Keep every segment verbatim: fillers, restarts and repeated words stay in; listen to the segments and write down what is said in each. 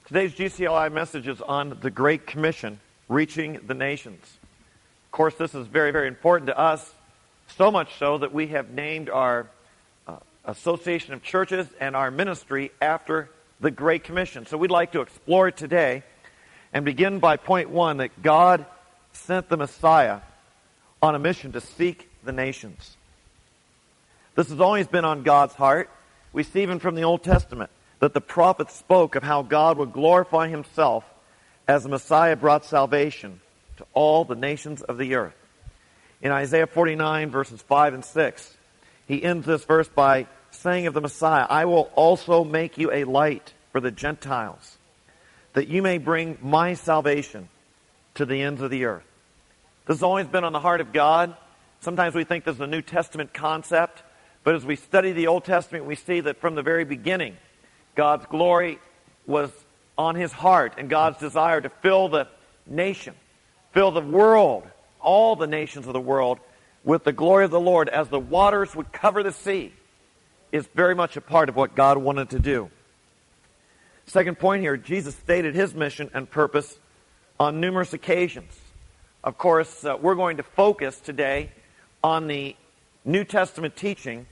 Today's G C L I message is on the Great Commission, reaching the nations. Of course, this is very, very important to us, so much so that we have named our uh, Association of Churches and our ministry after the Great Commission. So we'd like to explore it today and begin by point one, that God sent the Messiah on a mission to seek the nations. This has always been on God's heart. We see even from the Old Testament that the prophets spoke of how God would glorify himself as the Messiah brought salvation to all the nations of the earth. In Isaiah forty-nine, verses five and six, he ends this verse by saying of the Messiah, "I will also make you a light for the Gentiles, that you may bring my salvation to the ends of the earth." This has always been on the heart of God. Sometimes we think this is a New Testament concept, but as we study the Old Testament, we see that from the very beginning, God's glory was on his heart, and God's desire to fill the nation, fill the world, all the nations of the world, with the glory of the Lord as the waters would cover the sea, is very much a part of what God wanted to do. Second point here, Jesus stated his mission and purpose on numerous occasions. Of course, uh, we're going to focus today on the New Testament teaching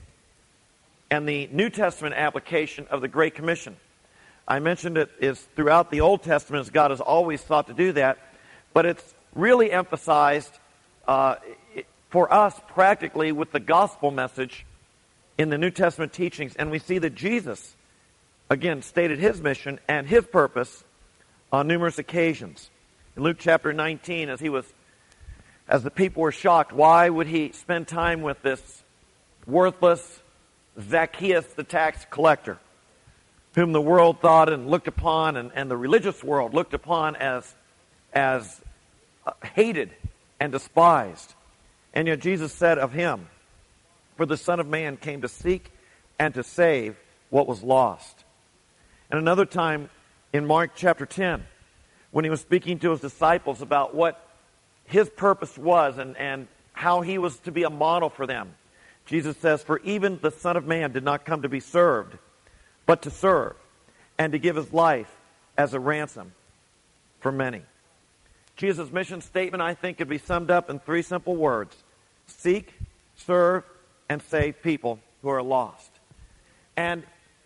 and the New Testament application of the Great Commission. I mentioned it is throughout the Old Testament, as God has always sought to do that, but it's really emphasized uh, for us practically with the gospel message in the New Testament teachings, and we see that Jesus, again, stated his mission and his purpose on numerous occasions. In Luke chapter nineteen, as he was, as the people were shocked, why would he spend time with this worthless Zacchaeus, the tax collector, whom the world thought and looked upon, and, and the religious world looked upon as, as uh, hated and despised. And yet Jesus said of him, "For the Son of Man came to seek and to save what was lost." And another time in Mark chapter ten, when he was speaking to his disciples about what his purpose was and, and how he was to be a model for them, Jesus says, "For even the Son of Man did not come to be served, but to serve, and to give his life as a ransom for many." Jesus' mission statement, I think, could be summed up in three simple words: seek, serve, and save people who are lost. And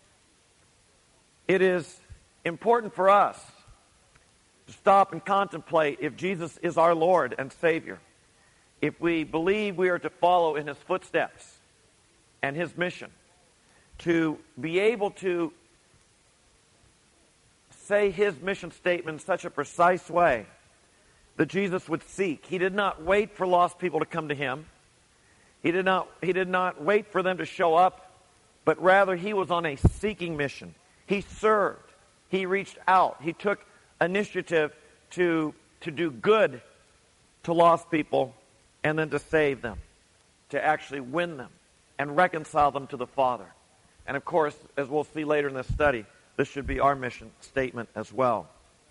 it is important for us to stop and contemplate if Jesus is our Lord and Savior, if we believe we are to follow in his footsteps and his mission, to be able to say his mission statement in such a precise way that Jesus would seek. He did not wait for lost people to come to him. He did not, he did not wait for them to show up, but rather he was on a seeking mission. He served. He reached out. He took initiative to, to do good to lost people and then to save them, to actually win them and reconcile them to the Father. And of course, as we'll see later in this study, this should be our mission statement as well.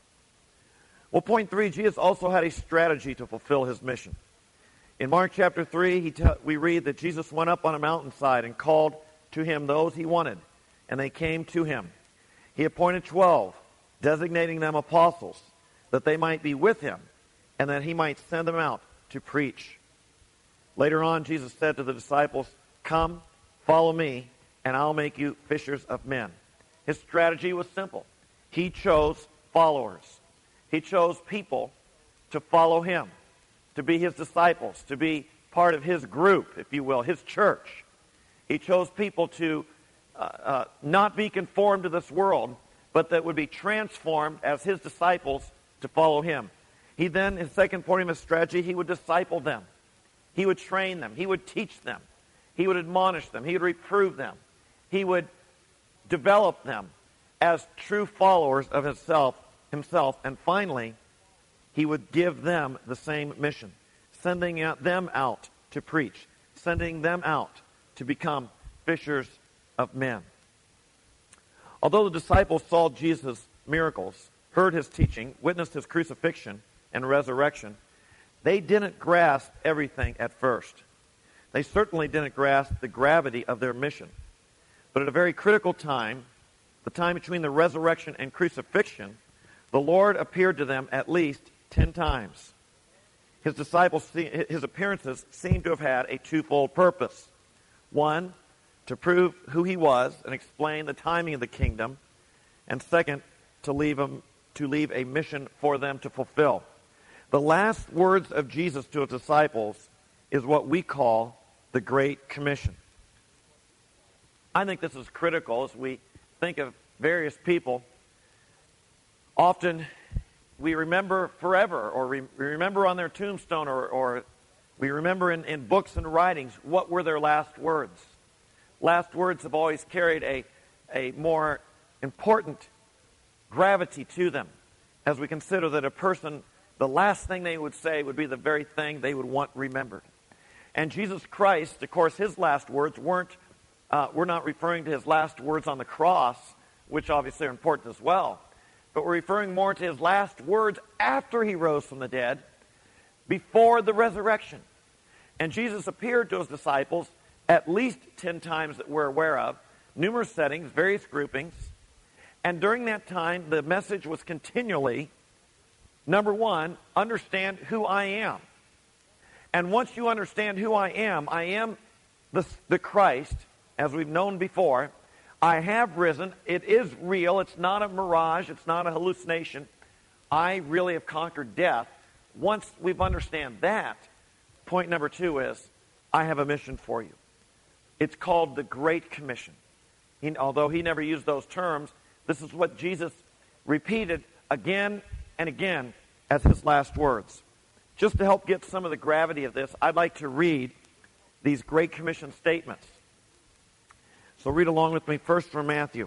Well, point three, Jesus also had a strategy to fulfill his mission. In Mark chapter three, he te- we read that Jesus went up on a mountainside and called to him those he wanted, and they came to him. He appointed twelve, designating them apostles, that they might be with him, and that he might send them out to preach. Later on, Jesus said to the disciples, "Come, follow me, and I'll make you fishers of men." His strategy was simple. He chose followers. He chose people to follow him, to be his disciples, to be part of his group, if you will, his church. He chose people to uh, uh, not be conformed to this world, but that would be transformed as his disciples to follow him. He then, his second point of his strategy, he would disciple them. He would train them. He would teach them. He would admonish them. He would reprove them. He would develop them as true followers of himself, himself. And finally, he would give them the same mission, sending out them out to preach, sending them out to become fishers of men. Although the disciples saw Jesus' miracles, heard his teaching, witnessed his crucifixion and resurrection, they didn't grasp everything at first. They certainly didn't grasp the gravity of their mission. But at a very critical time, the time between the resurrection and crucifixion, The Lord appeared to them at least ten times. His disciples, his appearances seem to have had a twofold purpose. One, to prove who he was and explain the timing of the kingdom. And second, to leave, them, to leave a mission for them to fulfill. The last words of Jesus to his disciples is what we call the Great Commission. I think this is critical as we think of various people. Often we remember forever, or we remember on their tombstone, or, or we remember in, in books and writings what were their last words. Last words have always carried a, a more important gravity to them, as we consider that a person, the last thing they would say would be the very thing they would want remembered. And Jesus Christ, of course, his last words weren't, uh, we're not referring to his last words on the cross, which obviously are important as well, but we're referring more to his last words after he rose from the dead, before the resurrection. And Jesus appeared to his disciples at least ten times that we're aware of, numerous settings, various groupings. And during that time, the message was continually, number one, understand who I am. And once you understand who I am, I am the, the Christ, as we've known before. I have risen. It is real. It's not a mirage. It's not a hallucination. I really have conquered death. Once we've understand that, point number two is, I have a mission for you. It's called the Great Commission. He, although he never used those terms, this is what Jesus repeated again and again as his last words. Just to help get some of the gravity of this, I'd like to read these Great Commission statements. So read along with me first from Matthew.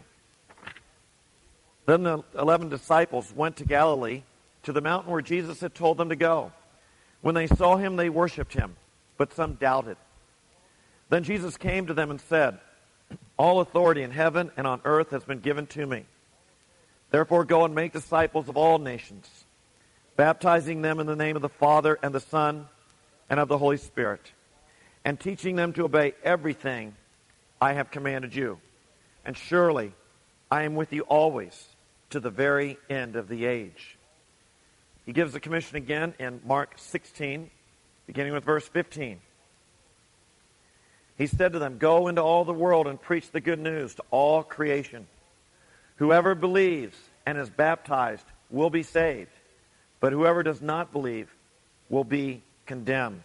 Then the eleven disciples went to Galilee, to the mountain where Jesus had told them to go. When they saw him, they worshipped him, but some doubted. Then Jesus came to them and said, all authority in heaven and on earth has been given to me. Therefore go and make disciples of all nations, baptizing them in the name of the Father and the Son and of the Holy Spirit, and teaching them to obey everything I have commanded you. And surely I am with you always to the very end of the age. He gives the commission again in Mark sixteen, beginning with verse fifteen. He said to them, go into all the world and preach the good news to all creation. Whoever believes and is baptized will be saved, but whoever does not believe will be condemned.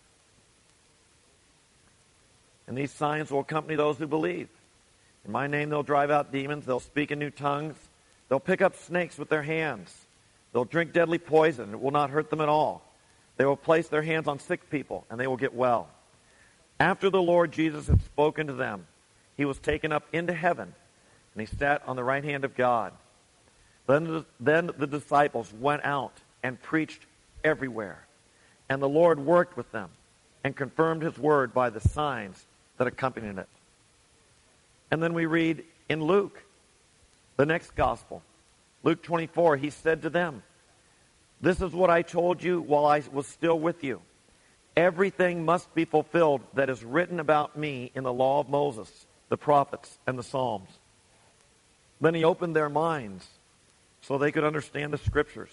And these signs will accompany those who believe. In my name they'll drive out demons, they'll speak in new tongues, they'll pick up snakes with their hands, they'll drink deadly poison, it will not hurt them at all. They will place their hands on sick people, and they will get well. After the Lord Jesus had spoken to them, he was taken up into heaven, and he sat on the right hand of God. Then the, then the disciples went out and preached everywhere, and the Lord worked with them and confirmed his word by the signs that accompanied it. And then we read in Luke, the next gospel, Luke twenty-four, he said to them, this is what I told you while I was still with you. Everything must be fulfilled that is written about me in the law of Moses, the prophets, and the Psalms. Then he opened their minds so they could understand the Scriptures.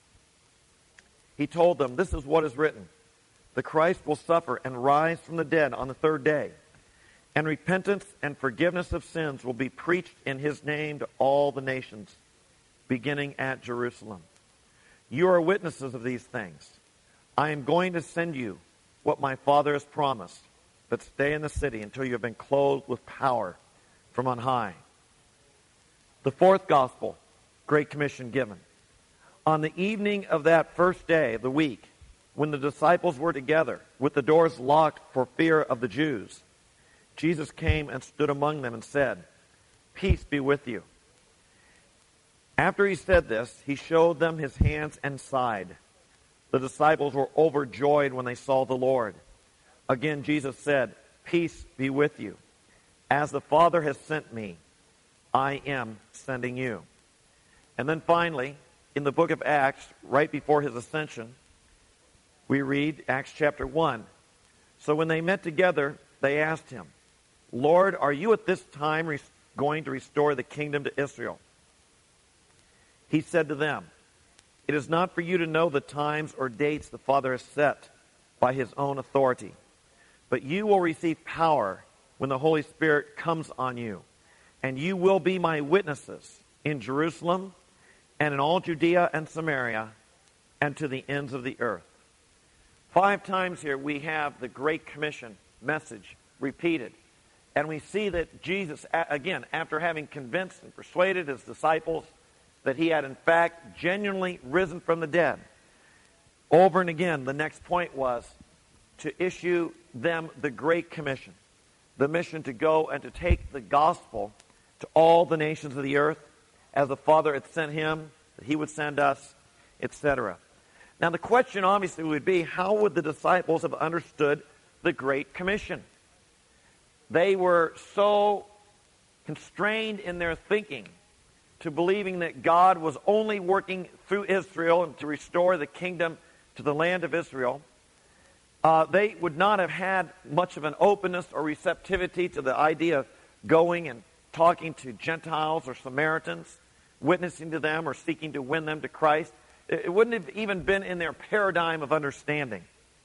He told them, this is what is written. The Christ will suffer and rise from the dead on the third day, and repentance and forgiveness of sins will be preached in his name to all the nations, beginning at Jerusalem. You are witnesses of these things. I am going to send you what my Father has promised, but stay in the city until you have been clothed with power from on high. The fourth gospel, Great Commission given. On the evening of that first day of the week, when the disciples were together, with the doors locked for fear of the Jews, Jesus came and stood among them and said, peace be with you. After he said this, he showed them his hands and side. The disciples were overjoyed when they saw the Lord. Again, Jesus said, peace be with you. As the Father has sent me, I am sending you. And then finally, in the book of Acts, right before his ascension, we read Acts chapter one. So when they met together, they asked him, Lord, are you at this time re- going to restore the kingdom to Israel? He said to them, It is not for you to know the times or dates the Father has set by his own authority. But you will receive power when the Holy Spirit comes on you. And you will be my witnesses in Jerusalem and in all Judea and Samaria and to the ends of the earth. Five times here we have the Great Commission message repeated. And we see that Jesus, again, after having convinced and persuaded his disciples that he had in fact genuinely risen from the dead, over and again, the next point was to issue them the Great Commission, the mission to go and to take the gospel to all the nations of the earth, as the Father had sent him, that he would send us, et cetera. Now the question obviously would be, how would the disciples have understood the Great Commission? They were so constrained in their thinking to believing that God was only working through Israel and to restore the kingdom to the land of Israel. Uh, they would not have had much of an openness or receptivity to the idea of going and talking to Gentiles or Samaritans, witnessing to them or seeking to win them to Christ. It wouldn't have even been in their paradigm of understanding.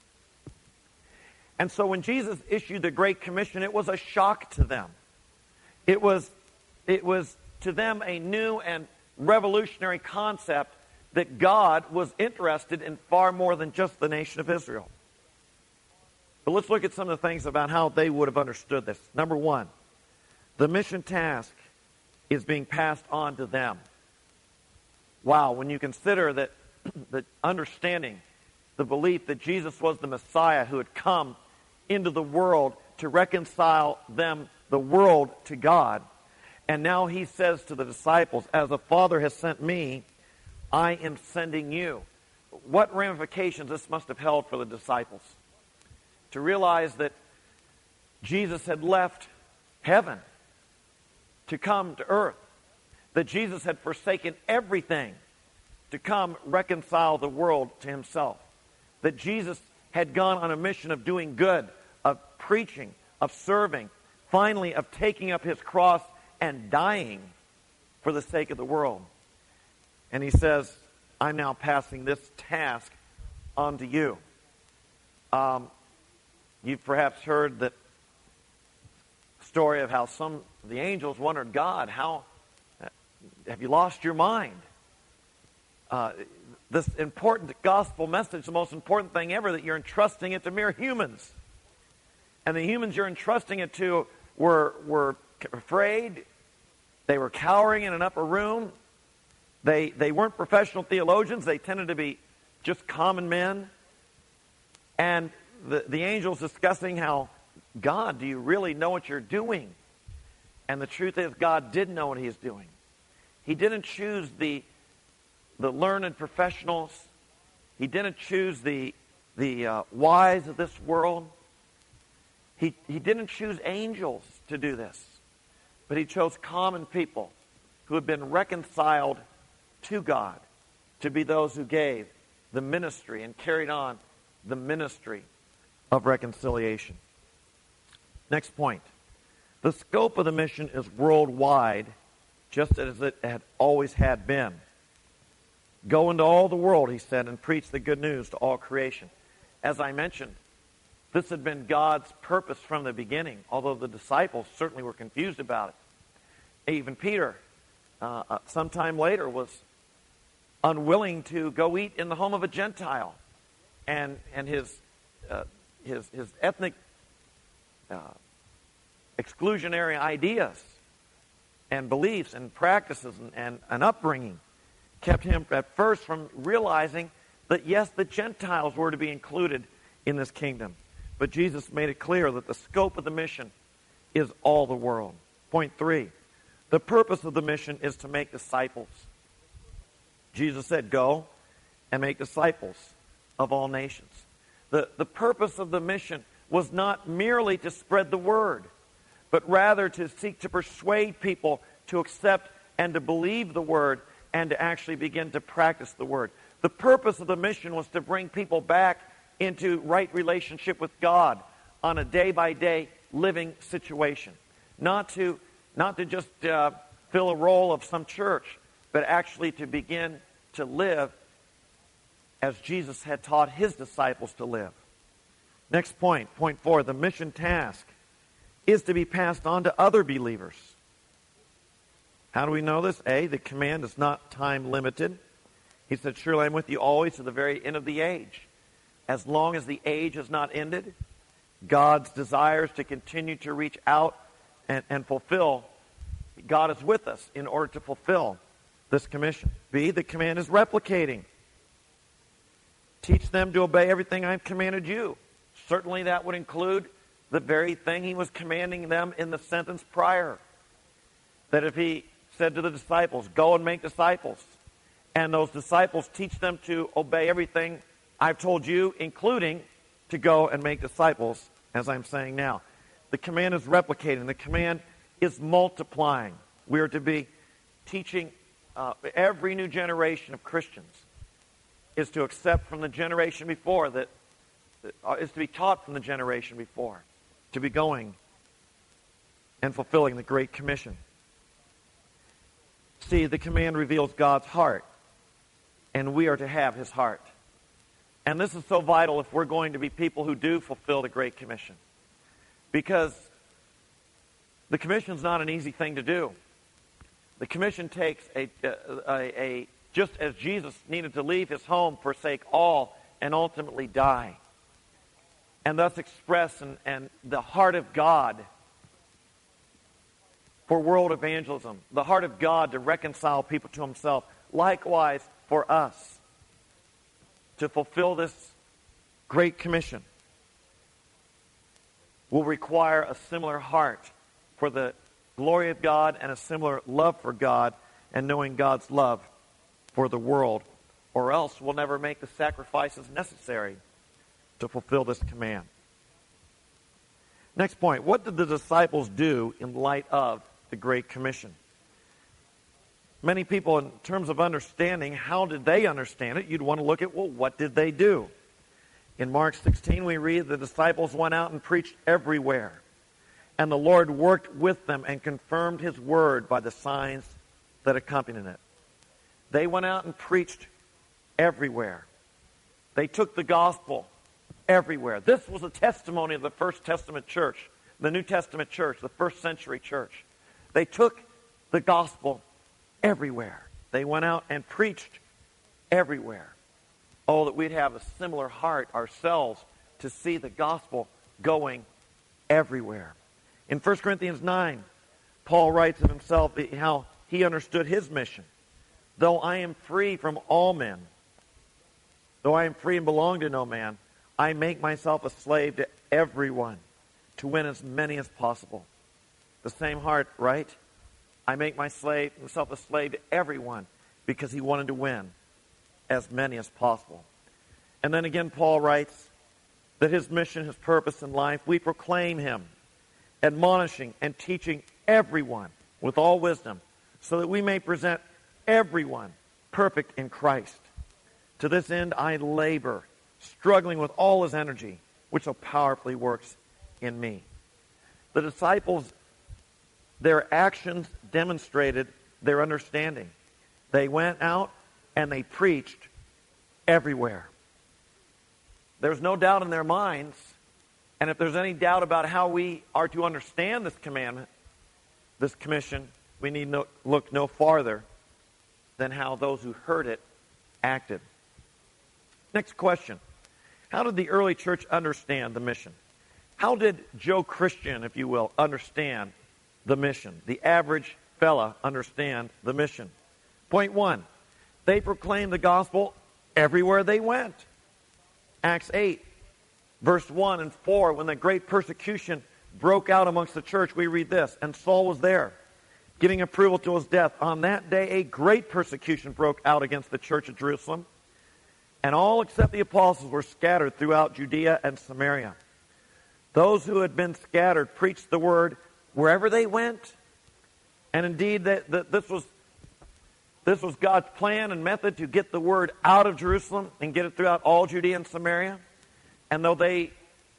And so when Jesus issued the Great Commission, it was a shock to them. It was, it was to them a new and revolutionary concept that God was interested in far more than just the nation of Israel. But let's look at some of the things about how they would have understood this. Number one, the mission task is being passed on to them. Wow, when you consider that the understanding, the belief that Jesus was the Messiah who had come into the world to reconcile them, the world, to God. And now he says to the disciples, as the Father has sent me, I am sending you. What ramifications this must have held for the disciples. To realize that Jesus had left heaven to come to earth. That Jesus had forsaken everything to come reconcile the world to himself. That Jesus had gone on a mission of doing good, of preaching, of serving, finally of taking up his cross and dying for the sake of the world. And he says, I'm now passing this task on to you. Um, you've perhaps heard that story of how some of the angels wondered, God, how have you lost your mind? Uh, this important gospel message, the most important thing ever, that you're entrusting it to mere humans. And the humans you're entrusting it to were, were afraid. They were cowering in an upper room. They, they weren't professional theologians. They tended to be just common men. And the, the angels discussing how, God, do you really know what you're doing? And the truth is, God did know what he is doing. He didn't choose the, the learned professionals. He didn't choose the, the uh, wise of this world. He, he didn't choose angels to do this. But he chose common people who had been reconciled to God to be those who gave the ministry and carried on the ministry of reconciliation. Next point. The scope of the mission is worldwide, just as it had always had been. Go into all the world, he said, and preach the good news to all creation. As I mentioned, this had been God's purpose from the beginning, although the disciples certainly were confused about it. Even Peter, uh, uh, sometime later, was unwilling to go eat in the home of a Gentile. And, and his, uh, his, his ethnic uh, exclusionary ideas and beliefs and practices and, and, and upbringing kept him at first from realizing that, yes, the Gentiles were to be included in this kingdom. But Jesus made it clear that the scope of the mission is all the world. Point three, the purpose of the mission is to make disciples. Jesus said, go and make disciples of all nations. The, the purpose of the mission was not merely to spread the word, but rather to seek to persuade people to accept and to believe the word and to actually begin to practice the word. The purpose of the mission was to bring people back into right relationship with God on a day-by-day living situation. Not to, not to just uh, fill a role of some church, but actually to begin to live as Jesus had taught his disciples to live. Next point, point four, the mission task is to be passed on to other believers. How do we know this? A, the command is not time limited. He said, surely I'm with you always to the very end of the age. As long as the age has not ended, God's desires to continue to reach out and, and fulfill, God is with us in order to fulfill this commission. B, the command is replicating. Teach them to obey everything I've commanded you. Certainly that would include the very thing he was commanding them in the sentence prior. That if he said to the disciples, go and make disciples, and those disciples teach them to obey everything I've told you, including to go and make disciples, as I'm saying now. The command is replicating. The command is multiplying. We are to be teaching uh, every new generation of Christians is to accept from the generation before, that, that uh, is to be taught from the generation before, to be going and fulfilling the Great Commission. See, the command reveals God's heart, and we are to have his heart. And this is so vital if we're going to be people who do fulfill the Great Commission. Because the commission is not an easy thing to do. The commission takes a, a, a, a, just as Jesus needed to leave his home, forsake all, and ultimately die, and thus express and, and the heart of God for world evangelism, the heart of God to reconcile people to himself. Likewise, for us, to fulfill this Great Commission will require a similar heart for the glory of God and a similar love for God and knowing God's love for the world, or else we'll never make the sacrifices necessary to fulfill this command. Next point, what did the disciples do in light of the Great Commission? Many people, in terms of understanding, how did they understand it? You'd want to look at, well, what did they do? In Mark sixteen, we read, the disciples went out and preached everywhere, and the Lord worked with them and confirmed his word by the signs that accompanied it. They went out and preached everywhere. They took the gospel everywhere. This was a testimony of the First Testament church, the New Testament church, the first century church. They took the gospel everywhere. They went out and preached everywhere. Oh, that we'd have a similar heart ourselves to see the gospel going everywhere. In First Corinthians nine, Paul writes of himself how he understood his mission. Though I am free from all men, though I am free and belong to no man, I make myself a slave to everyone to win as many as possible. The same heart, right? I make my slave, myself a slave to everyone because he wanted to win as many as possible. And then again, Paul writes that his mission, his purpose in life, we proclaim him, admonishing and teaching everyone with all wisdom, so that we may present everyone perfect in Christ. To this end I labor, struggling with all his energy, which so powerfully works in me. The disciples, their actions demonstrated their understanding. They went out and they preached everywhere. There's no doubt in their minds, and if there's any doubt about how we are to understand this commandment, this commission, we need no, look no farther than how those who heard it acted. Next question. How did the early church understand the mission? How did Joe Christian, if you will, understand the mission? The average fella understand the mission. Point one, they proclaimed the gospel everywhere they went. Acts eight, verse one and four, when the great persecution broke out amongst the church, we read this, and Saul was there, giving approval to his death. On that day, a great persecution broke out against the church of Jerusalem, and all except the apostles were scattered throughout Judea and Samaria. Those who had been scattered preached the word wherever they went. And indeed, that, that this was this was God's plan and method to get the word out of Jerusalem and get it throughout all Judea and Samaria. And though they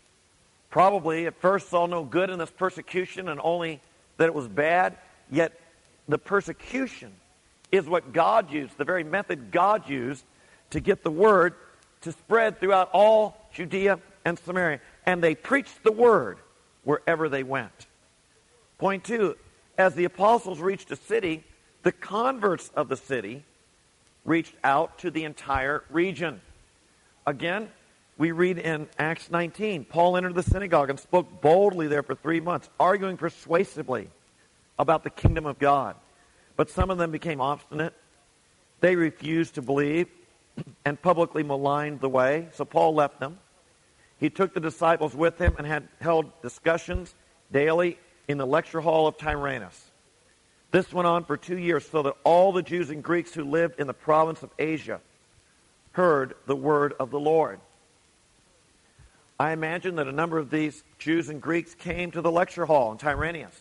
probably at first saw no good in this persecution and only that it was bad, yet the persecution is what God used, the very method God used to get the word to spread throughout all Judea and Samaria. And they preached the word wherever they went. Point two, as the apostles reached a city, the converts of the city reached out to the entire region. Again, we read in Acts nineteen, Paul entered the synagogue and spoke boldly there for three months, arguing persuasively about the kingdom of God. But some of them became obstinate. They refused to believe and publicly maligned the way. So Paul left them. He took the disciples with him and had held discussions daily in the lecture hall of Tyrannus. This went on for two years so that all the Jews and Greeks who lived in the province of Asia heard the word of the Lord. I imagine that a number of these Jews and Greeks came to the lecture hall in Tyrannus.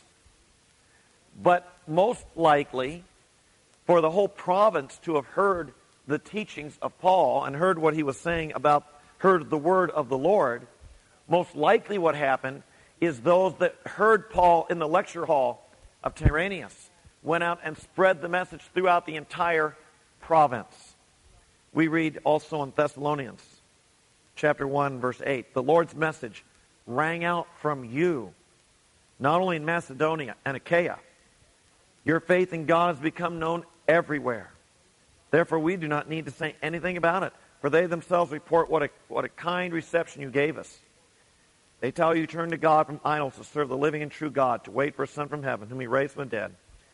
But most likely, for the whole province to have heard the teachings of Paul and heard what he was saying about, heard the word of the Lord, most likely what happened is those that heard Paul in the lecture hall of Tyrannus went out and spread the message throughout the entire province. We read also in Thessalonians chapter one, verse eight, the Lord's message rang out from you, not only in Macedonia and Achaia. Your faith in God has become known everywhere. Therefore, we do not need to say anything about it, for they themselves report what a, what a kind reception you gave us. They tell you, turn to God from idols to serve the living and true God, to wait for a Son from heaven, whom he raised from the dead,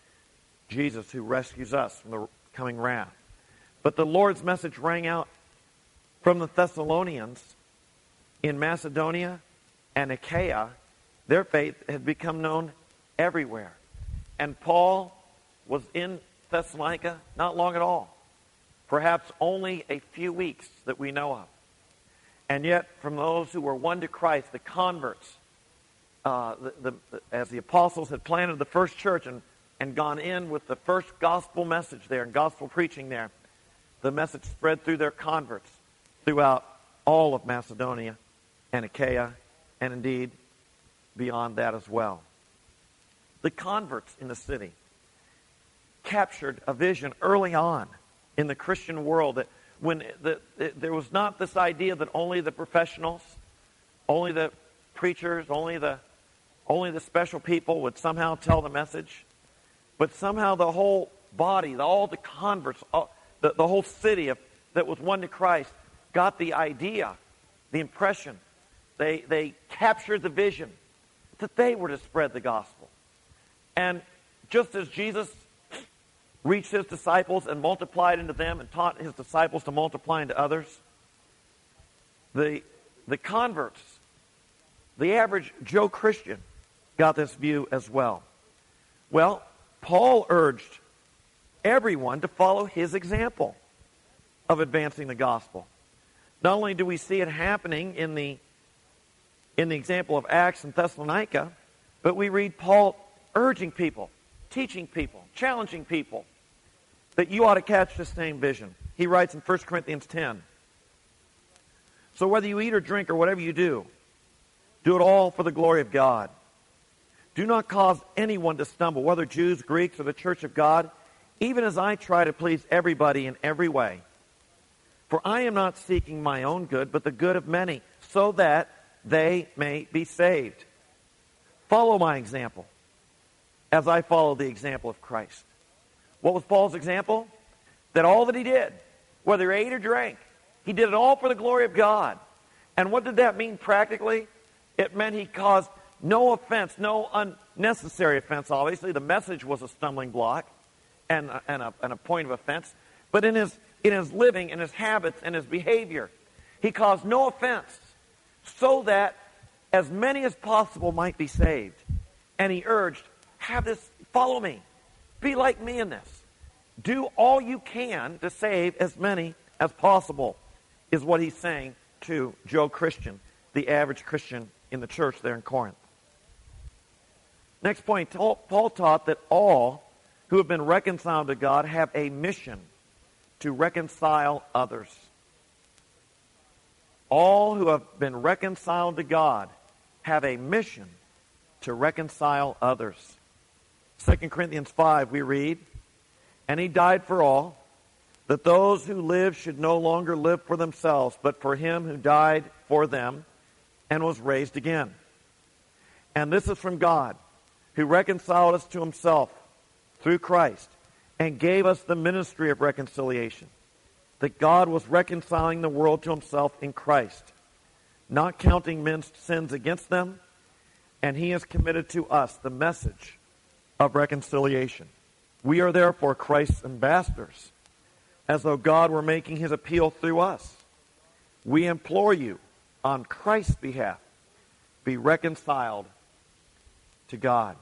Jesus, who rescues us from the coming wrath. But the Lord's message rang out from the Thessalonians in Macedonia and Achaia. Their faith had become known everywhere. And Paul was in Thessalonica not long at all. Perhaps only a few weeks that we know of. And yet, from those who were won to Christ, the converts, uh, the, the, as the apostles had planted the first church and, and gone in with the first gospel message there and gospel preaching there, the message spread through their converts throughout all of Macedonia and Achaia, and indeed beyond that as well. The converts in the city captured a vision early on in the Christian world that when the, the, there was not this idea that only the professionals, only the preachers, only the only the special people would somehow tell the message, but somehow the whole body, the, all the converts, all, the, the whole city of, that was won to Christ got the idea, the impression. They, they captured the vision that they were to spread the gospel. And just as Jesus reached his disciples and multiplied into them and taught his disciples to multiply into others, the, the converts, the average Joe Christian, got this view as well. Well, Paul urged everyone to follow his example of advancing the gospel. Not only do we see it happening in the, in the example of Acts and Thessalonica, but we read Paul urging people, teaching people, challenging people that you ought to catch the same vision. He writes in First Corinthians ten, so whether you eat or drink or whatever you do, do it all for the glory of God. Do not cause anyone to stumble, whether Jews, Greeks, or the church of God, even as I try to please everybody in every way. For I am not seeking my own good, but the good of many, so that they may be saved. Follow my example, as I follow the example of Christ. What was Paul's example? That all that he did, whether he ate or drank, he did it all for the glory of God. And what did that mean practically? It meant he caused no offense, no unnecessary offense, obviously. The message was a stumbling block and a, and a, and a point of offense. But in his, in his living, in his habits, and his behavior, he caused no offense so that as many as possible might be saved. And he urged, have this, follow me. Be like me in this. Do all you can to save as many as possible, is what he's saying to Joe Christian, the average Christian in the church there in Corinth. Next point, Paul taught that all who have been reconciled to God have a mission to reconcile others. All who have been reconciled to God have a mission to reconcile others. Second Corinthians five, we read, and he died for all, that those who live should no longer live for themselves, but for him who died for them and was raised again. And this is from God, who reconciled us to himself through Christ and gave us the ministry of reconciliation, that God was reconciling the world to himself in Christ, not counting men's sins against them, and he has committed to us the message of reconciliation. We are therefore Christ's ambassadors, as though God were making his appeal through us. We implore you, on Christ's behalf, be reconciled to God.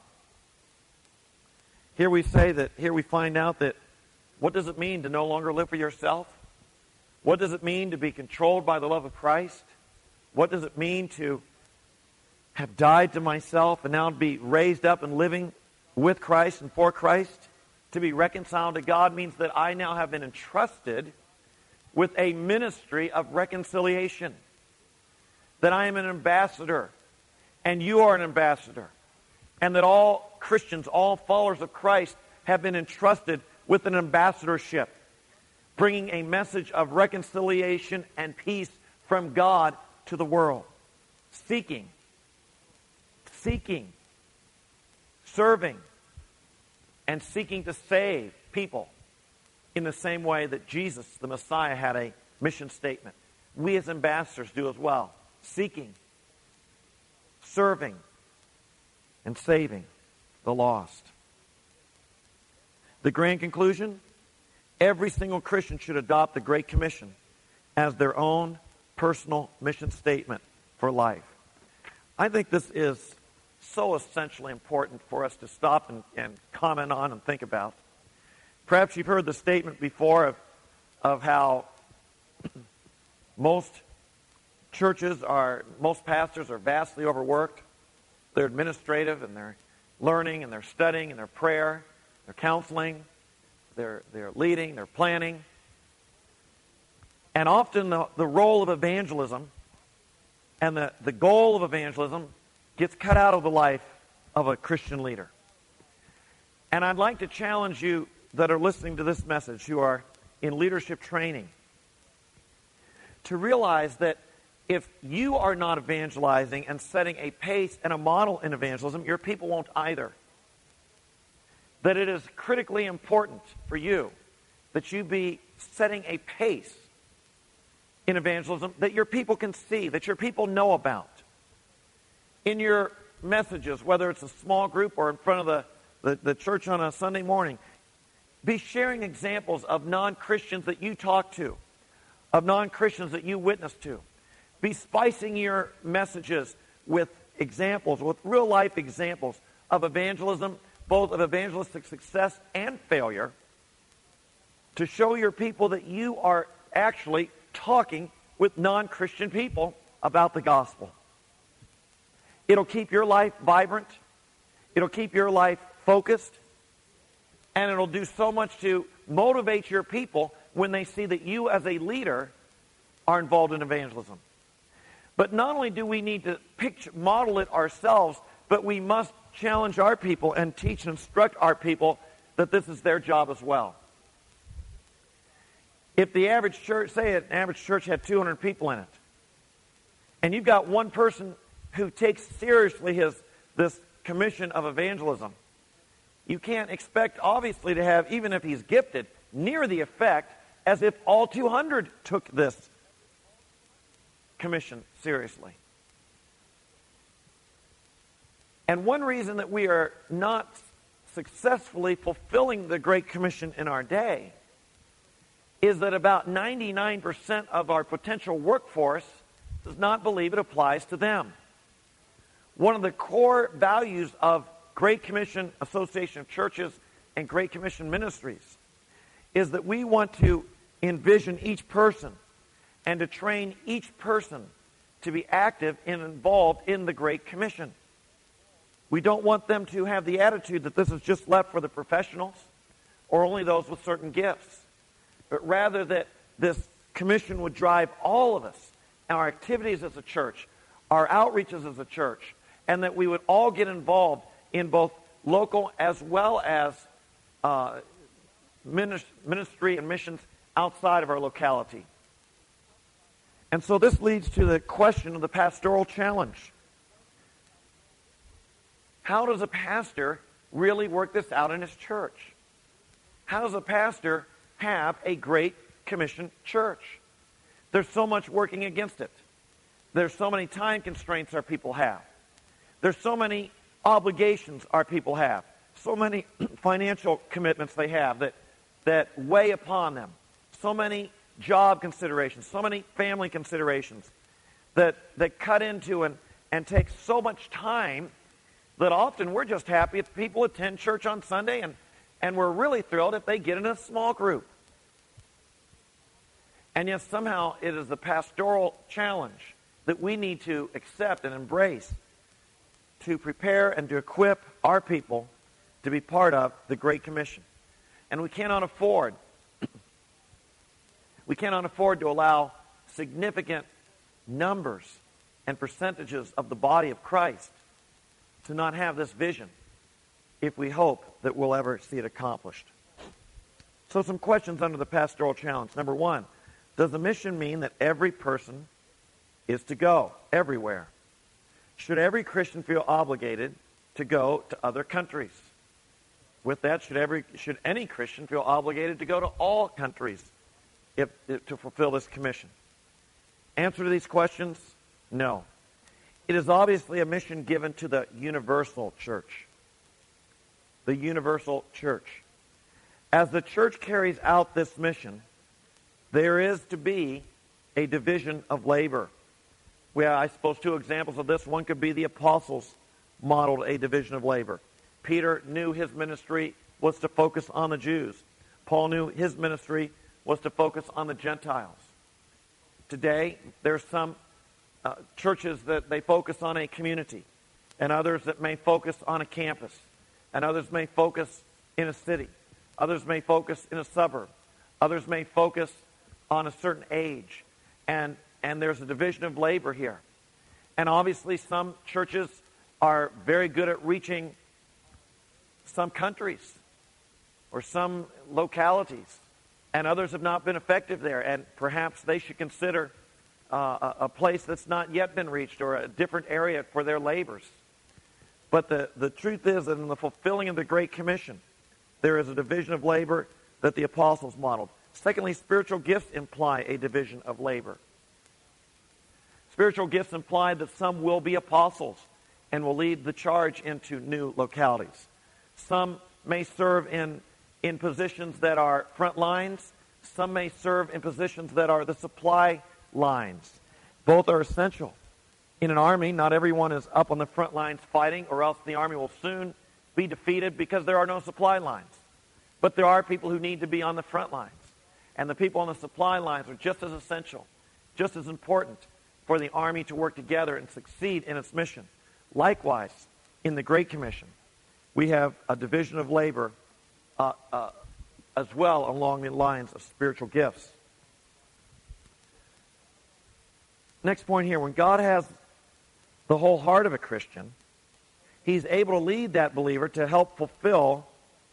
Here we say that, here we find out that, what does it mean to no longer live for yourself? What does it mean to be controlled by the love of Christ? What does it mean to have died to myself and now be raised up and living with Christ and for Christ? To be reconciled to God means that I now have been entrusted with a ministry of reconciliation. That I am an ambassador, and you are an ambassador. And that all Christians, all followers of Christ, have been entrusted with an ambassadorship, bringing a message of reconciliation and peace from God to the world. Seeking, seeking, serving, and seeking to save people in the same way that Jesus, the Messiah, had a mission statement. We as ambassadors do as well. Seeking, serving, and saving the lost. The grand conclusion: every single Christian should adopt the Great Commission as their own personal mission statement for life. I think this is so essentially important for us to stop and, and comment on and think about. Perhaps you've heard the statement before of, of how most churches are, most pastors are vastly overworked. They're administrative, and they're learning, and they're studying, and they're prayer, they're counseling, they're, they're leading, they're planning. And often the, the role of evangelism and the, the goal of evangelism gets cut out of the life of a Christian leader. And I'd like to challenge you that are listening to this message, who are in leadership training, to realize that if you are not evangelizing and setting a pace and a model in evangelism, your people won't either. That it is critically important for you that you be setting a pace in evangelism that your people can see, that your people know about. In your messages, whether it's a small group or in front of the, the, the church on a Sunday morning, be sharing examples of non-Christians that you talk to, of non-Christians that you witness to. Be spicing your messages with examples, with real-life examples of evangelism, both of evangelistic success and failure, to show your people that you are actually talking with non-Christian people about the gospel. It'll keep your life vibrant. It'll keep your life focused. And it'll do so much to motivate your people when they see that you as a leader are involved in evangelism. But not only do we need to picture, model it ourselves, but we must challenge our people and teach and instruct our people that this is their job as well. If the average church, say an average church had two hundred people in it, and you've got one person who takes seriously his this commission of evangelism, you can't expect, obviously, to have, even if he's gifted, near the effect as if all two hundred took this commission seriously. And one reason that we are not successfully fulfilling the Great Commission in our day is that about ninety-nine percent of our potential workforce does not believe it applies to them. One of the core values of Great Commission Association of Churches and Great Commission Ministries is that we want to envision each person and to train each person to be active and involved in the Great Commission. We don't want them to have the attitude that this is just left for the professionals or only those with certain gifts, but rather that this commission would drive all of us, our activities as a church, our outreaches as a church, and that we would all get involved in both local as well as uh, ministry and missions outside of our locality. And so this leads to the question of the pastoral challenge. How does a pastor really work this out in his church? How does a pastor have a Great Commission church? There's so much working against it. There's so many time constraints our people have. There's so many obligations our people have. So many financial commitments they have that, that weigh upon them. So many job considerations, so many family considerations that, that cut into and, and take so much time that often we're just happy if people attend church on Sunday, and, and we're really thrilled if they get in a small group. And yet somehow it is the pastoral challenge that we need to accept and embrace to prepare and to equip our people to be part of the Great Commission. And we cannot afford, we cannot afford to allow significant numbers and percentages of the body of Christ to not have this vision if we hope that we'll ever see it accomplished. So some questions under the pastoral challenge. Number one, does the mission mean that every person is to go everywhere? Should every Christian feel obligated to go to other countries? With that, should every should any Christian feel obligated to go to all countries if, if to fulfill this commission? Answer to these questions, no. It is obviously a mission given to the universal church. The universal church. As the church carries out this mission, there is to be a division of labor. Well, I suppose two examples of this. One could be the apostles modeled a division of labor. Peter knew his ministry was to focus on the Jews. Paul knew his ministry was to focus on the Gentiles. Today, there's some uh, churches that they focus on a community, and others that may focus on a campus, and others may focus in a city. Others may focus in a suburb. Others may focus on a certain age. And, and there's a division of labor here. And obviously some churches are very good at reaching some countries or some localities, and others have not been effective there, and perhaps they should consider uh, a, a place that's not yet been reached or a different area for their labors. But the, the truth is that in the fulfilling of the Great Commission, there is a division of labor that the apostles modeled. Secondly, spiritual gifts imply a division of labor. Spiritual gifts imply that some will be apostles and will lead the charge into new localities. Some may serve in, in positions that are front lines. Some may serve in positions that are the supply lines. Both are essential. In an army, not everyone is up on the front lines fighting, or else the army will soon be defeated because there are no supply lines. But there are people who need to be on the front lines. And the people on the supply lines are just as essential, just as important for the army to work together and succeed in its mission. Likewise, in the Great Commission, we have a division of labor uh, uh, as well along the lines of spiritual gifts. Next point here, when God has the whole heart of a Christian, He's able to lead that believer to help fulfill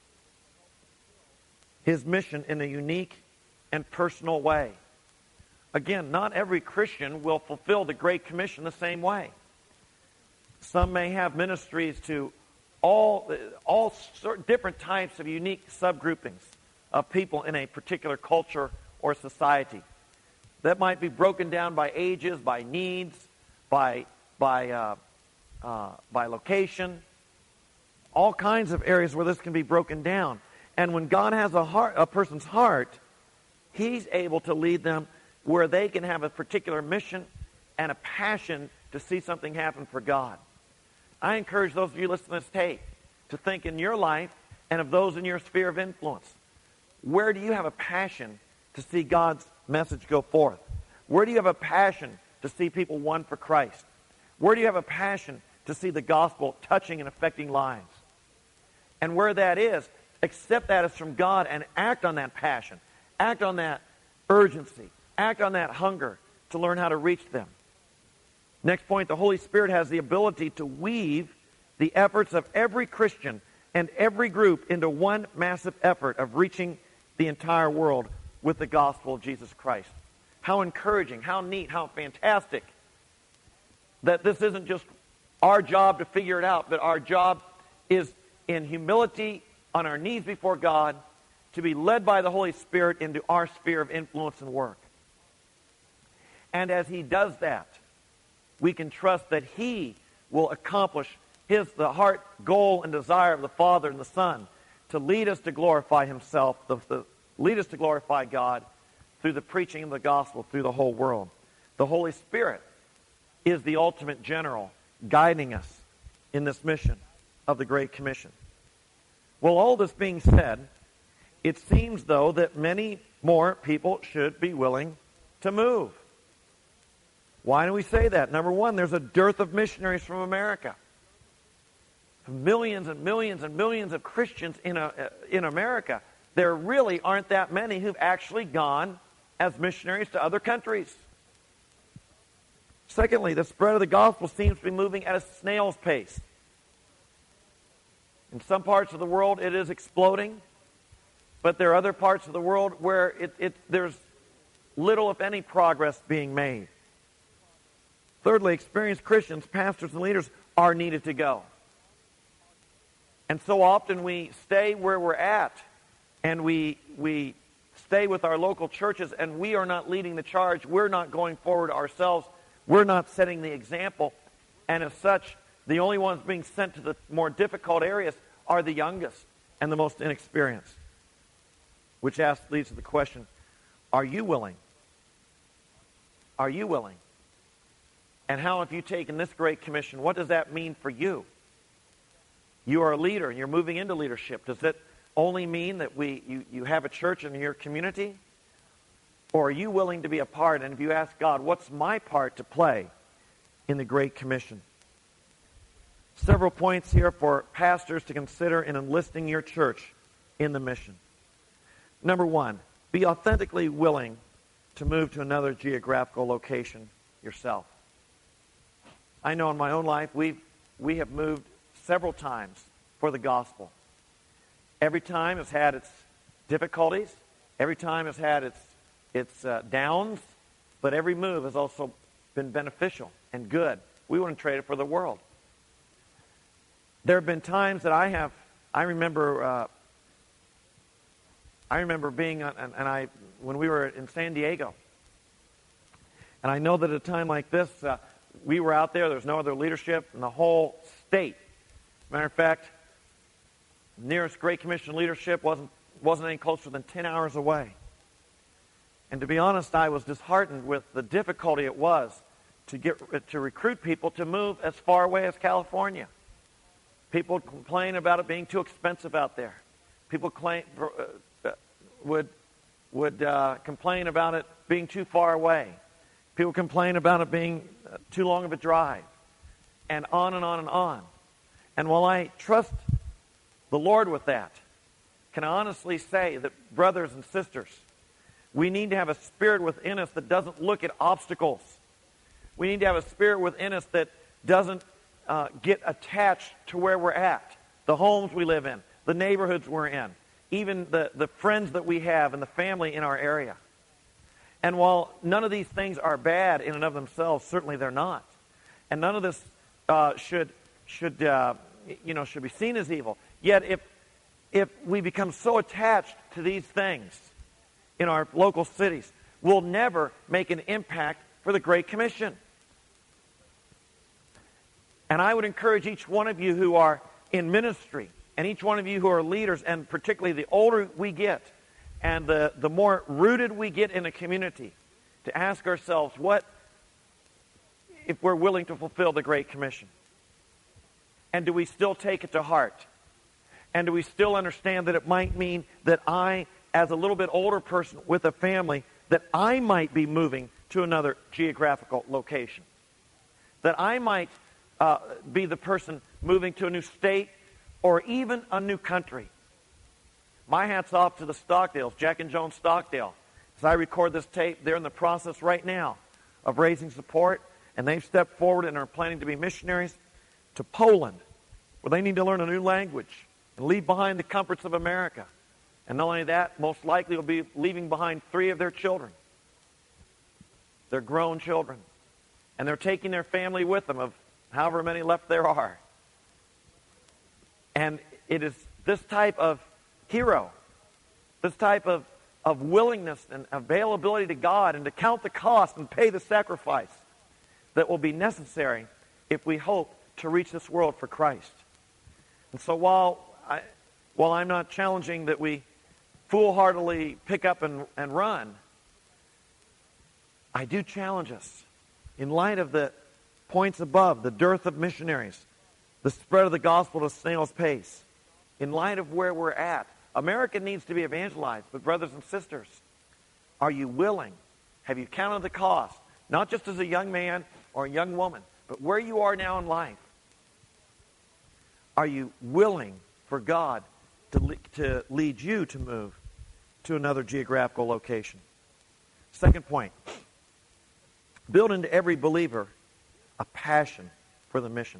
his mission in a unique and personal way. Again, not every Christian will fulfill the Great Commission the same way. Some may have ministries to all, all sort, different types of unique subgroupings of people in a particular culture or society. That might be broken down by ages, by needs, by, by, uh, uh, by location. All kinds of areas where this can be broken down. And when God has a heart, a person's heart, He's able to lead them where they can have a particular mission and a passion to see something happen for God. I encourage those of you listening to this tape to think in your life and of those in your sphere of influence. Where do you have a passion to see God's message go forth? Where do you have a passion to see people won for Christ? Where do you have a passion to see the gospel touching and affecting lives? And where that is, accept that as from God and act on that passion. Act on that urgency. Act on that hunger to learn how to reach them. Next point, the Holy Spirit has the ability to weave the efforts of every Christian and every group into one massive effort of reaching the entire world with the gospel of Jesus Christ. How encouraging, how neat, how fantastic that this isn't just our job to figure it out, but our job is in humility on our knees before God to be led by the Holy Spirit into our sphere of influence and work. And as He does that, we can trust that He will accomplish His the heart, goal, and desire of the Father and the Son to lead us to glorify Himself, the, the, lead us to glorify God through the preaching of the gospel through the whole world. The Holy Spirit is the ultimate general guiding us in this mission of the Great Commission. Well, all this being said, it seems, though, that many more people should be willing to move. Why do we say that? Number one, there's a dearth of missionaries from America. Millions and millions and millions of Christians in, a, in America. There really aren't that many who've actually gone as missionaries to other countries. Secondly, the spread of the gospel seems to be moving at a snail's pace. In some parts of the world, it is exploding, but there are other parts of the world where it, it, there's little, if any, progress being made. Thirdly, experienced Christians, pastors, and leaders are needed to go. And so often we stay where we're at, and we we stay with our local churches, and we are not leading the charge. We're not going forward ourselves. We're not setting the example. And as such, the only ones being sent to the more difficult areas are the youngest and the most inexperienced. Which asks, leads to the question, are you willing? Are you willing? And how have you taken this Great Commission? What does that mean for you? You are a leader and you're moving into leadership. Does that only mean that we you, you have a church in your community? Or are you willing to be a part? And if you ask God, what's my part to play in the Great Commission? Several points here for pastors to consider in enlisting your church in the mission. Number one, be authentically willing to move to another geographical location yourself. I know in my own life, we've, we have moved several times for the gospel. Every time it's had its difficulties. Every time it's had its, its uh, downs. But every move has also been beneficial and good. We wouldn't trade it for the world. There have been times that I have, I remember, uh, I remember being, on, and, and I, when we were in San Diego, and I know that at a time like this, uh, we were out there, there was no other leadership in the whole state. Matter of fact, nearest Great Commission leadership wasn't, wasn't any closer than ten hours away. And to be honest, I was disheartened with the difficulty it was to get to recruit people to move as far away as California. People would complain about it being too expensive out there. People claim, uh, would would uh, complain about it being too far away. People complain about it being uh, too long of a drive. And on and on and on. And while I trust the Lord with that, can I honestly say that, brothers and sisters, we need to have a spirit within us that doesn't look at obstacles. We need to have a spirit within us that doesn't uh, get attached to where we're at, the homes we live in, the neighborhoods we're in, even the, the friends that we have and the family in our area. And while none of these things are bad in and of themselves, certainly they're not. And none of this uh, should should uh, you know should be seen as evil. Yet if if we become so attached to these things in our local cities, we'll never make an impact for the Great Commission. And I would encourage each one of you who are in ministry, and each one of you who are leaders, and particularly the older we get, and the, the more rooted we get in a community, to ask ourselves, what if we're willing to fulfill the Great Commission? And do we still take it to heart? And do we still understand that it might mean that I, as a little bit older person with a family, that I might be moving to another geographical location? That I might uh, be the person moving to a new state or even a new country? My hat's off to the Stockdales, Jack and Joan Stockdale. As I record this tape, they're in the process right now of raising support, and they've stepped forward and are planning to be missionaries to Poland, where they need to learn a new language and leave behind the comforts of America And not only that, most likely will be leaving behind three of their children. They're grown children. And they're taking their family with them, of however many left there are. And it is this type of hero, this type of, of willingness and availability to God and to count the cost and pay the sacrifice that will be necessary if we hope to reach this world for Christ. And so while, I, while I'm not challenging that we foolhardily pick up and, and run, I do challenge us, in light of the points above, the dearth of missionaries, the spread of the gospel at a snail's pace, in light of where we're at. America needs to be evangelized, but brothers and sisters, are you willing? Have you counted the cost? Not just as a young man or a young woman, but where you are now in life. Are you willing for God to, le- to lead you to move to another geographical location? Second point, build into every believer a passion for the mission.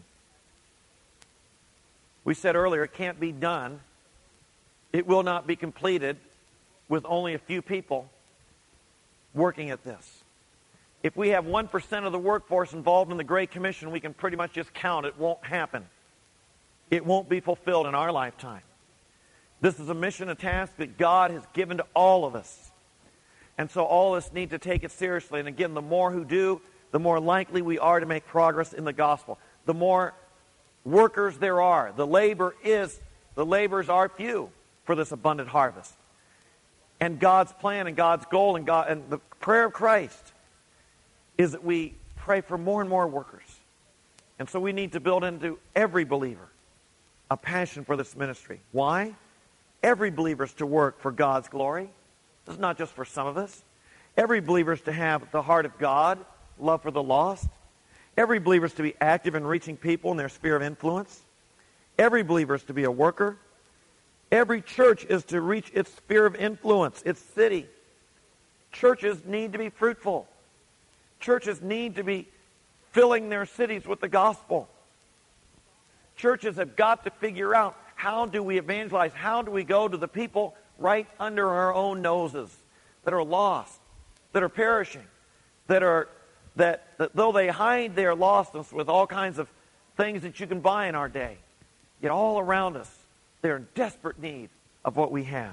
We said earlier, it can't be done. It will not be completed with only a few people working at this. If we have one percent of the workforce involved in the Great Commission, we can pretty much just count it won't happen. It won't be fulfilled in our lifetime. This is a mission, a task that God has given to all of us. And so all of us need to take it seriously. And again, the more who do, the more likely we are to make progress in the gospel. The more workers there are. The labor is, the labors are few for this abundant harvest. And God's plan and God's goal and, God, and the prayer of Christ is that we pray for more and more workers. And so we need to build into every believer a passion for this ministry. Why? Every believer is to work for God's glory. This is not just for some of us. Every believer is to have the heart of God, love for the lost. Every believer is to be active in reaching people in their sphere of influence. Every believer is to be a worker. Every church is to reach its sphere of influence, its city. Churches need to be fruitful. Churches need to be filling their cities with the gospel. Churches have got to figure out, how do we evangelize? How do we go to the people right under our own noses that are lost, that are perishing, that are that, that though they hide their lostness with all kinds of things that you can buy in our day, yet all around us they're in desperate need of what we have.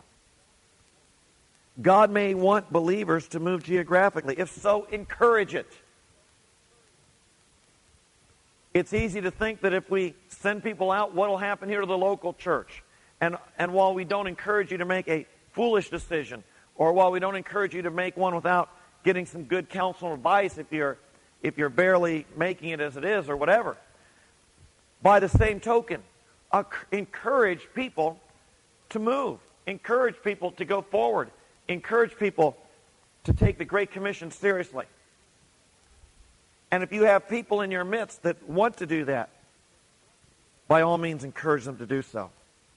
God may want believers to move geographically. If so, encourage it. It's easy to think that if we send people out, what will happen here to the local church? And, and while we don't encourage you to make a foolish decision, or while we don't encourage you to make one without getting some good counsel and advice if you're, if you're barely making it as it is or whatever, by the same token, uh, encourage people to move. Encourage people to go forward. Encourage people to take the Great Commission seriously. And if you have people in your midst that want to do that, by all means encourage them to do so.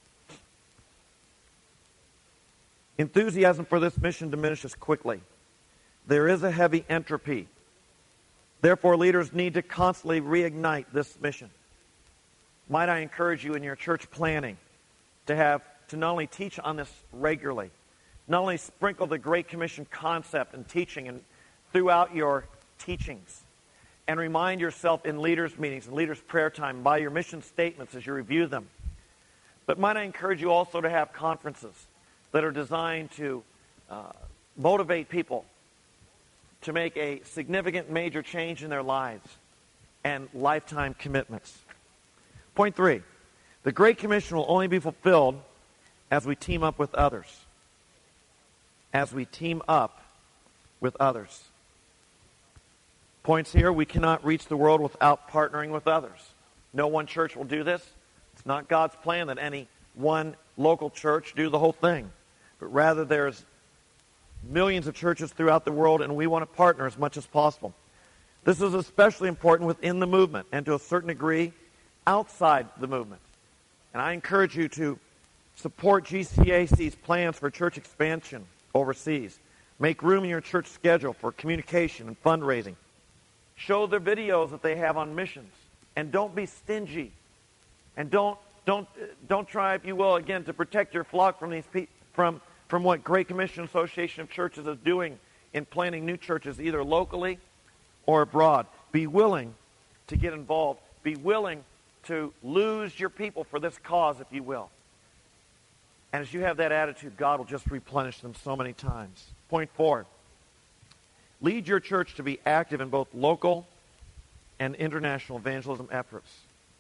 Enthusiasm for this mission diminishes quickly. There is a heavy entropy. Therefore, leaders need to constantly reignite this mission. Might I encourage you in your church planning to have to not only teach on this regularly, not only sprinkle the Great Commission concept and teaching and throughout your teachings, and remind yourself in leaders' meetings and leaders' prayer time by your mission statements as you review them. But might I encourage you also to have conferences that are designed to uh, motivate people to make a significant major change in their lives and lifetime commitments. Point three, the Great Commission will only be fulfilled as we team up with others. As we team up with others. Points here, we cannot reach the world without partnering with others. No one church will do this. It's not God's plan that any one local church do the whole thing. But rather there's millions of churches throughout the world, and we want to partner as much as possible. This is especially important within the movement and to a certain degree outside the movement. And I encourage you to support G C A C's plans for church expansion overseas. Make room in your church schedule for communication and fundraising. Show the videos that they have on missions. And don't be stingy. And don't don't don't try, if you will, again, to protect your flock from these pe- from, from what Great Commission Association of Churches is doing in planting new churches, either locally or abroad. Be willing to get involved. Be willing to lose your people for this cause, if you will. And as you have that attitude, God will just replenish them so many times. Point four. Lead your church to be active in both local and international evangelism efforts.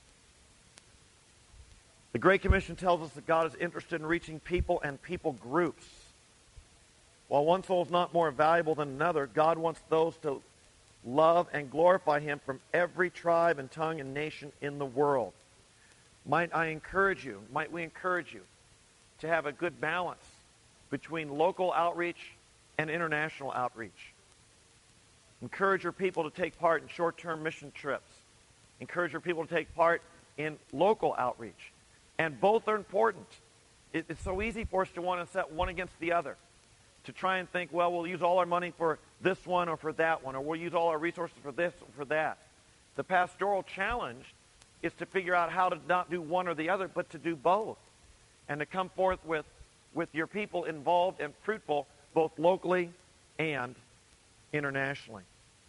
The Great Commission tells us that God is interested in reaching people and people groups. While one soul is not more valuable than another, God wants those to love and glorify Him from every tribe and tongue and nation in the world. Might I encourage you, might we encourage you to have a good balance between local outreach and international outreach. Encourage your people to take part in short-term mission trips. Encourage your people to take part in local outreach. And both are important. It, it's so easy for us to want to set one against the other. To try and think, well, we'll use all our money for this one or for that one, or we'll use all our resources for this or for that. The pastoral challenge is to figure out how to not do one or the other, but to do both. And to come forth with, with your people involved and fruitful, both locally and internationally.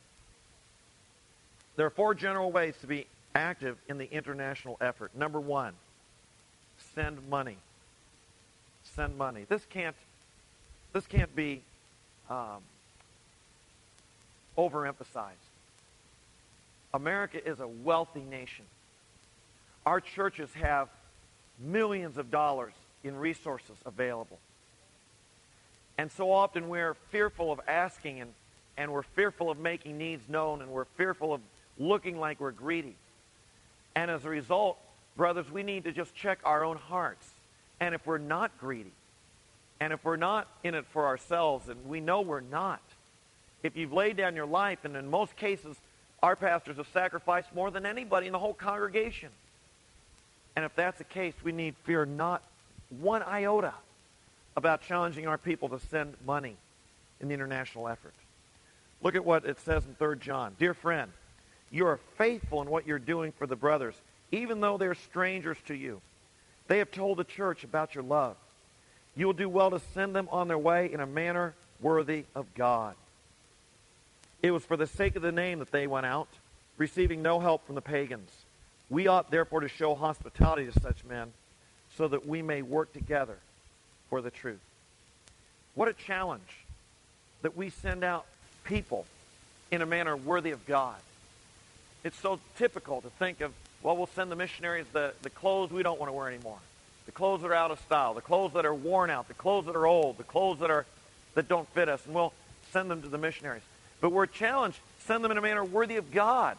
There are four general ways to be active in the international effort. Number one, send money. Send money. This can't, this can't be um, overemphasized. America is a wealthy nation. Our churches have millions of dollars in resources available. And so often we're fearful of asking, and, and we're fearful of making needs known, and we're fearful of looking like we're greedy. And as a result, brothers, we need to just check our own hearts. And if we're not greedy, and if we're not in it for ourselves, and we know we're not, if you've laid down your life, and in most cases, our pastors have sacrificed more than anybody in the whole congregation. And if that's the case, we need fear not one iota about challenging our people to send money in the international effort. Look at what it says in Third John. Dear friend, you are faithful in what you're doing for the brothers, even though they're strangers to you. They have told the church about your love. You will do well to send them on their way in a manner worthy of God. It was for the sake of the name that they went out, receiving no help from the pagans. We ought therefore to show hospitality to such men so that we may work together for the truth. What a challenge that we send out people in a manner worthy of God. It's so typical to think of, well, we'll send the missionaries the, the clothes we don't want to wear anymore, the clothes that are out of style, the clothes that are worn out, the clothes that are old, the clothes that are that don't fit us, and we'll send them to the missionaries. But we're challenged, send them in a manner worthy of God.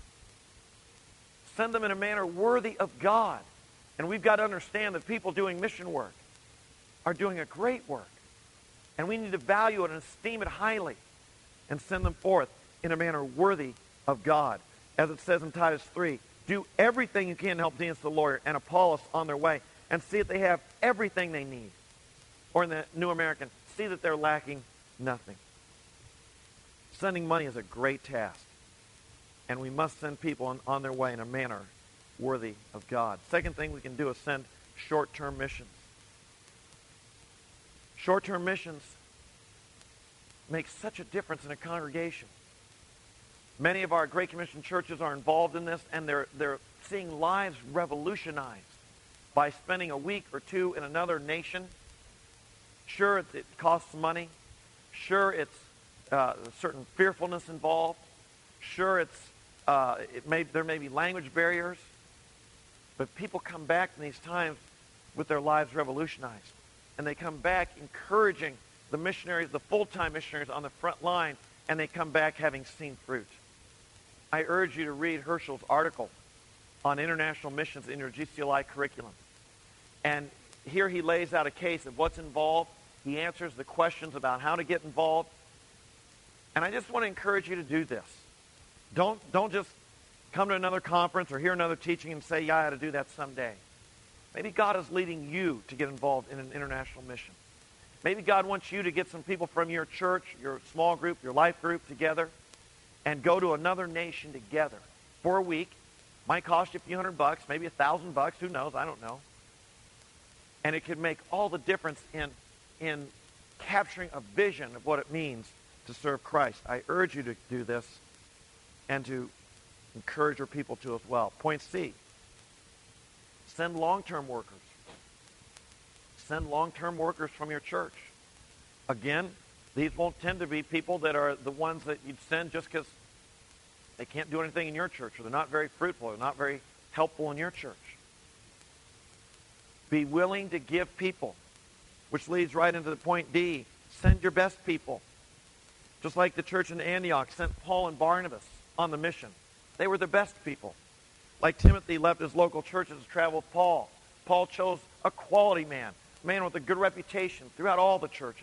Send them in a manner worthy of God. And we've got to understand that people doing mission work are doing a great work. And we need to value it and esteem it highly and send them forth in a manner worthy of God. As it says in Titus three, do everything you can to help Demas the lawyer and Apollos on their way, and see that they have everything they need. Or in the New American, see that they're lacking nothing. Sending money is a great task. And we must send people on, on their way in a manner worthy of God. Second thing we can do is send short-term missions. Short-term missions make such a difference in a congregation. Many of our Great Commission churches are involved in this, and they're, they're seeing lives revolutionized by spending a week or two in another nation. Sure, it, it costs money. Sure, it's uh, a certain fearfulness involved. Sure, it's uh, it may there may be language barriers, but people come back in these times with their lives revolutionized, and they come back encouraging the missionaries, the full-time missionaries on the front line, and they come back having seen fruit. I urge you to read Herschel's article on international missions in your G C L I curriculum. And here he lays out a case of what's involved. He answers the questions about how to get involved. And I just want to encourage you to do this. Don't, don't just come to another conference or hear another teaching and say, yeah, I ought to do that someday. Maybe God is leading you to get involved in an international mission. Maybe God wants you to get some people from your church, your small group, your life group together and go to another nation together for a week. Might cost you a few hundred bucks, maybe a thousand bucks, who knows, I don't know. And it could make all the difference in in capturing a vision of what it means to serve Christ. I urge you to do this and to encourage your people to as well. Point C, send long-term workers. Send long-term workers from your church. Again, these won't tend to be people that are the ones that you'd send just because they can't do anything in your church, or they're not very fruitful, or not very helpful in your church. Be willing to give people, which leads right into the point D. Send your best people. Just like the church in Antioch sent Paul and Barnabas on the mission. They were the best people. Like Timothy left his local churches to travel with Paul. Paul chose a quality man, a man with a good reputation throughout all the churches.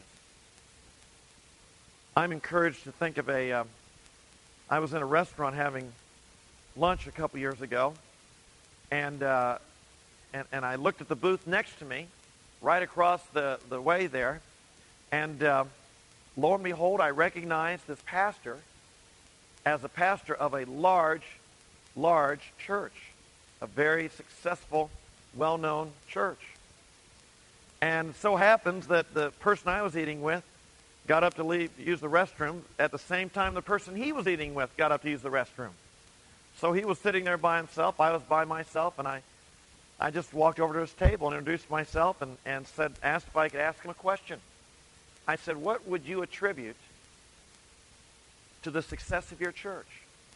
I'm encouraged to think of a, uh, I was in a restaurant having lunch a couple years ago, and, uh, and, and I looked at the booth next to me, right across the, the way there, and uh, lo and behold, I recognized this pastor as a pastor of a large, large church, a very successful, well-known church. And so happens that the person I was eating with got up to leave, use the restroom at the same time the person he was eating with got up to use the restroom. So he was sitting there by himself, I was by myself, and I, I just walked over to his table and introduced myself and, and said, asked if I could ask him a question. I said, what would you attribute to the success of your church?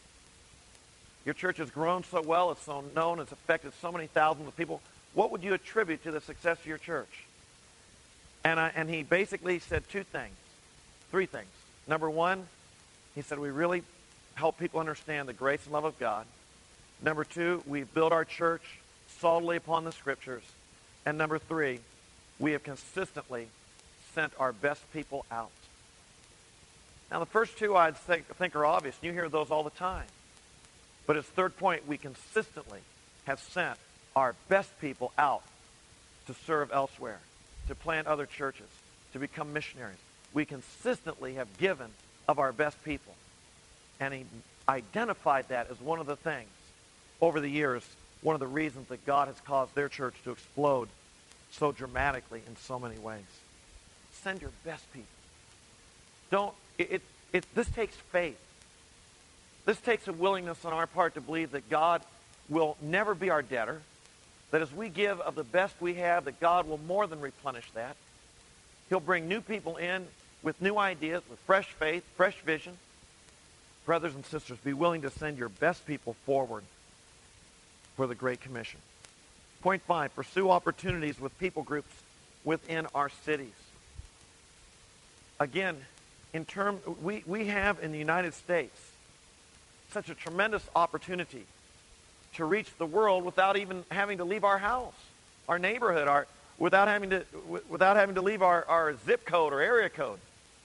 Your church has grown so well, it's so known, it's affected so many thousands of people. What would you attribute to the success of your church? And, I, and he basically said two things, three things. Number one, he said, we really help people understand the grace and love of God. Number two, we build our church solidly upon the Scriptures. And number three, we have consistently sent our best people out. Now, the first two I think, think are obvious. You hear those all the time. But his third point, we consistently have sent our best people out to serve elsewhere, to plant other churches, to become missionaries. We consistently have given of our best people. And he identified that as one of the things over the years, one of the reasons that God has caused their church to explode so dramatically in so many ways. Send your best people. Don't, it, it, it, this takes faith. This takes a willingness on our part to believe that God will never be our debtor, that as we give of the best we have, that God will more than replenish that. He'll bring new people in with new ideas, with fresh faith, fresh vision. Brothers and sisters, be willing to send your best people forward for the Great Commission. Point five, pursue opportunities with people groups within our cities. Again, in term, we, we have in the United States such a tremendous opportunity to reach the world without even having to leave our house, our neighborhood, our, without having to, without having to leave our, our zip code or area code.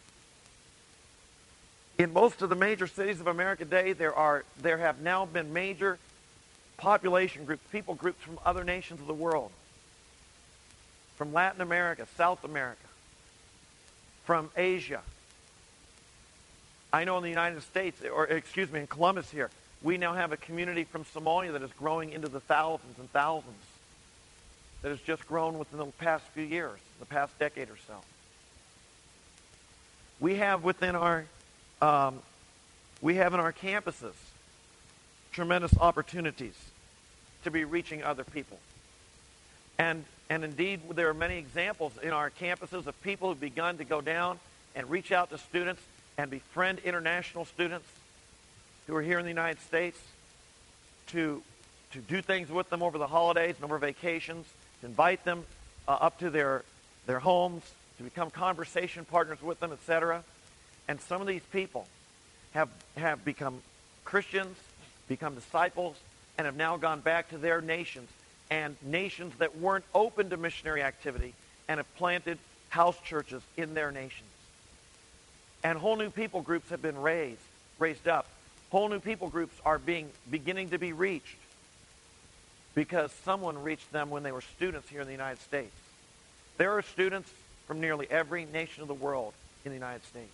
In most of the major cities of America today, there are there have now been major population groups, people groups from other nations of the world, from Latin America, South America, from Asia. I know in the United States, or excuse me, in Columbus here, we now have a community from Somalia that is growing into the thousands and thousands, that has just grown within the past few years, the past decade or so. We have within our, um, we have in our campuses tremendous opportunities to be reaching other people. And, and indeed, there are many examples in our campuses of people who've begun to go down and reach out to students and befriend international students who are here in the United States, to, to do things with them over the holidays and over vacations, to invite them uh, up to their, their homes, to become conversation partners with them, et cetera. And some of these people have, have become Christians, become disciples, and have now gone back to their nations, and nations that weren't open to missionary activity, and have planted house churches in their nations. And whole new people groups have been raised, raised up. Whole new people groups are being beginning to be reached because someone reached them when they were students here in the United States. There are students from nearly every nation of the world in the United States.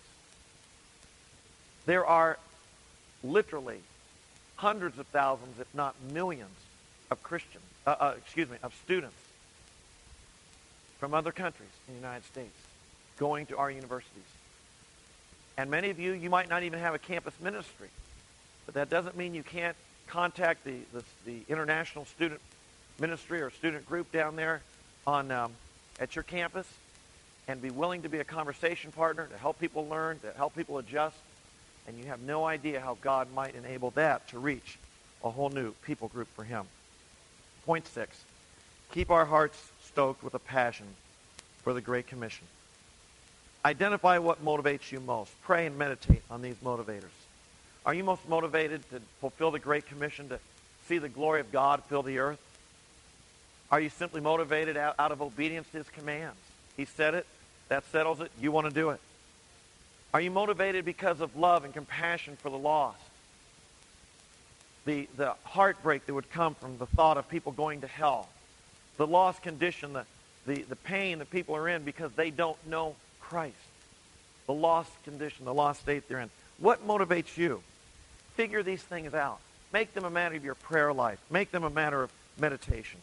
There are literally hundreds of thousands, if not millions, of Christians, uh, uh, excuse me, of students from other countries in the United States. going to our universities. And many of you, you might not even have a campus ministry. But that doesn't mean you can't contact the, the, the international student ministry or student group down there on um, at your campus and be willing to be a conversation partner, to help people learn, to help people adjust. And you have no idea how God might enable that to reach a whole new people group for him. Point six, keep our hearts stoked with a passion for the Great Commission. Identify what motivates you most. Pray and meditate on these motivators. Are you most motivated to fulfill the Great Commission, to see the glory of God fill the earth? Are you simply motivated out, out of obedience to his commands? He said it, that settles it, you want to do it. Are you motivated because of love and compassion for the lost? The, the heartbreak that would come from the thought of people going to hell. The lost condition, the, the, the pain that people are in because they don't know Christ. The lost condition, the lost state they're in. What motivates you? Figure these things out. Make them a matter of your prayer life. Make them a matter of meditation.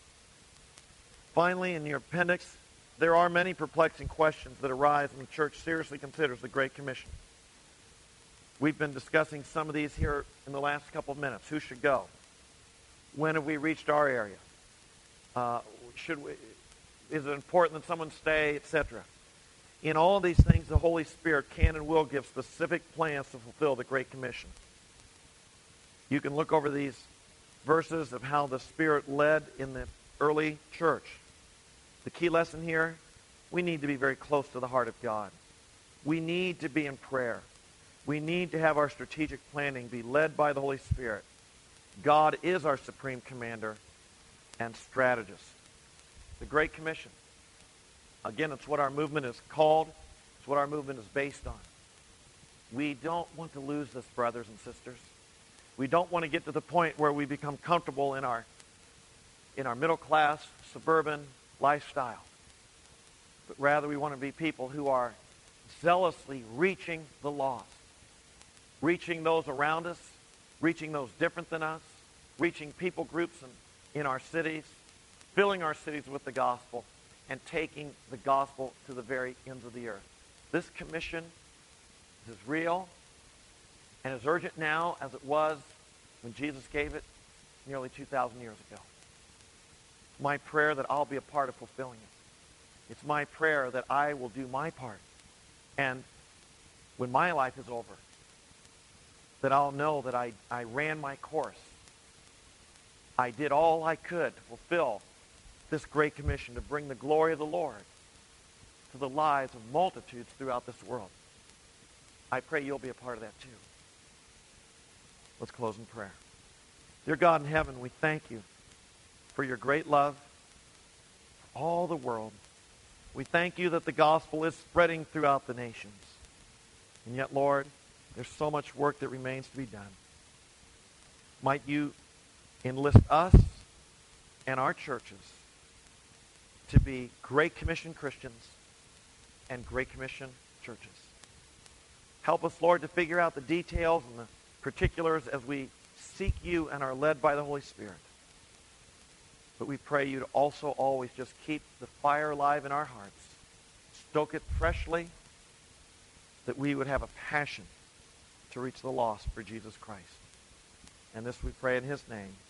Finally, in your appendix, there are many perplexing questions that arise when the church seriously considers the Great Commission. We've been discussing some of these here in the last couple of minutes. Who should go? When have we reached our area? Uh, should we, is it important that someone stay, et cetera? In all these things, the Holy Spirit can and will give specific plans to fulfill the Great Commission. You can look over these verses of how the Spirit led in the early church. The key lesson here, we need to be very close to the heart of God. We need to be in prayer. We need to have our strategic planning be led by the Holy Spirit. God is our supreme commander and strategist. The Great Commission. Again, it's what our movement is called. It's what our movement is based on. We don't want to lose this, brothers and sisters. We don't want to get to the point where we become comfortable in our, in our middle class, suburban lifestyle. But rather we want to be people who are zealously reaching the lost. Reaching those around us, reaching those different than us, reaching people groups in, in our cities, filling our cities with the gospel, and taking the gospel to the very ends of the earth. This commission is real and as urgent now as it was when Jesus gave it nearly two thousand years ago. It's my prayer that I'll be a part of fulfilling it. It's my prayer that I will do my part. And when my life is over, that I'll know that I, I ran my course. I did all I could to fulfill this Great Commission to bring the glory of the Lord to the lives of multitudes throughout this world. I pray you'll be a part of that too. Let's close in prayer. Dear God in heaven, we thank you for your great love for all the world. We thank you that the gospel is spreading throughout the nations. And yet, Lord, there's so much work that remains to be done. Might you enlist us and our churches to be Great Commission Christians and Great Commission churches. Help us, Lord, to figure out the details and the particulars as we seek you and are led by the Holy Spirit. But we pray you to also always just keep the fire alive in our hearts. Stoke it freshly, that we would have a passion to reach the lost for Jesus Christ. And this we pray in his name.